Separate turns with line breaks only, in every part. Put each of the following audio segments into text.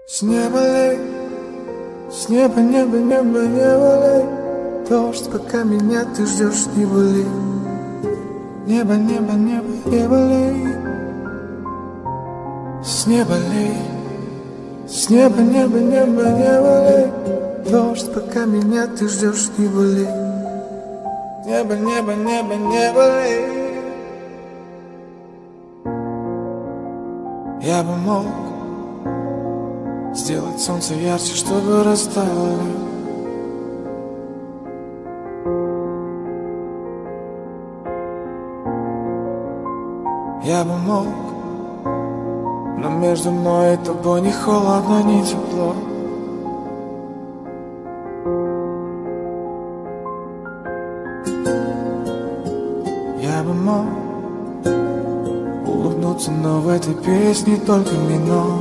С неба лей, с неба, небо, небо, небо лей. Дождь, пока меня ты ждешь, не болей. Небо, небо, небо, небо лей. С неба лей, с неба, небо, небо, небо лей. Дождь, пока меня ты ждешь, не болей. Небо, небо, небо, небо лей. Я бы мог сделать солнце ярче, чтобы растаяло. Я бы мог, но между мной и тобой ни холодно, ни тепло. Я бы мог улыбнуться, но в этой песне только минор.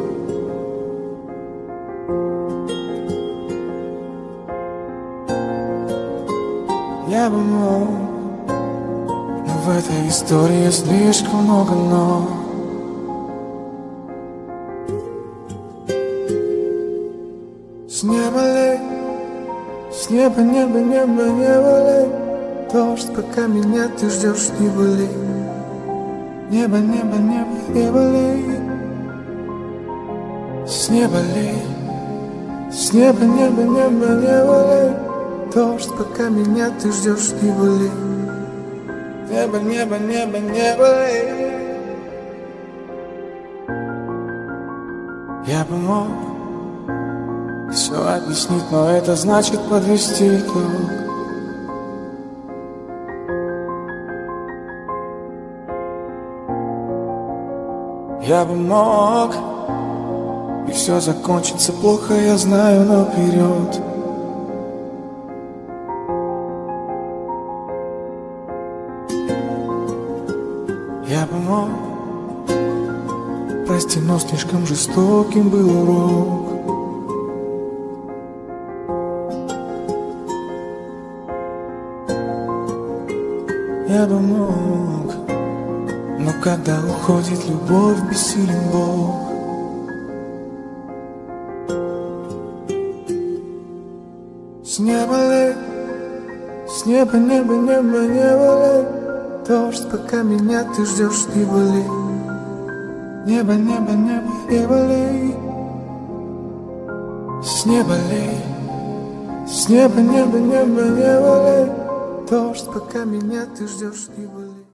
Я бы мог, но в этой истории слишком много «но». С неба лей, с неба, небо, небо, небо лей. Дождь, пока меня ты ждешь, не болей. Небо, небо, небо, небо лей. С неба лей, с неба, небо, небо, небо лей. Дождь, пока меня ты ждешь, не болей. Небо, небо, небо, небо лей. Я бы мог все объяснить, но это значит подвести итог. Я бы мог, и все закончится плохо, я знаю наперед. Я бы мог, прости, но слишком жестоким был урок. Я бы мог, но когда уходит любовь, бессилен Бог. С неба лей, с неба, небо, небо, небо лей. Дождь, пока меня ты ждешь, не болей. Небо, небо, небо, небо лей. С неба лей, с неба, небо, небо, небо лей. Дождь, пока меня ты ждешь, не болей.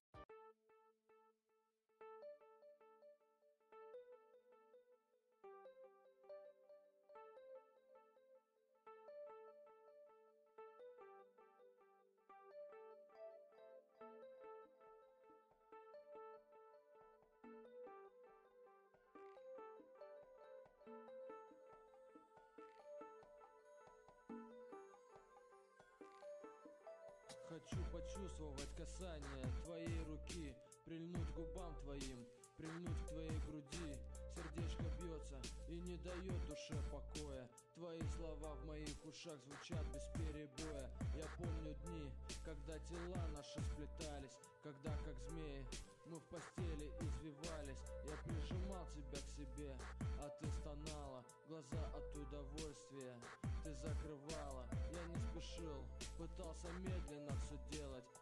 Хочу почувствовать касание твоей руки, прильнуть к губам твоим, прильнуть к твоей груди. Сердечко бьется и не дает душе покоя. Твои слова в моих ушах звучат без перебоя. Я помню дни, когда тела наши сплетались, когда как змеи мы в постели извивались. Я прижимал тебя к себе, а ты стонала, глаза от удовольствия ты закрывала. Я не спешил, пытался медленно все делать,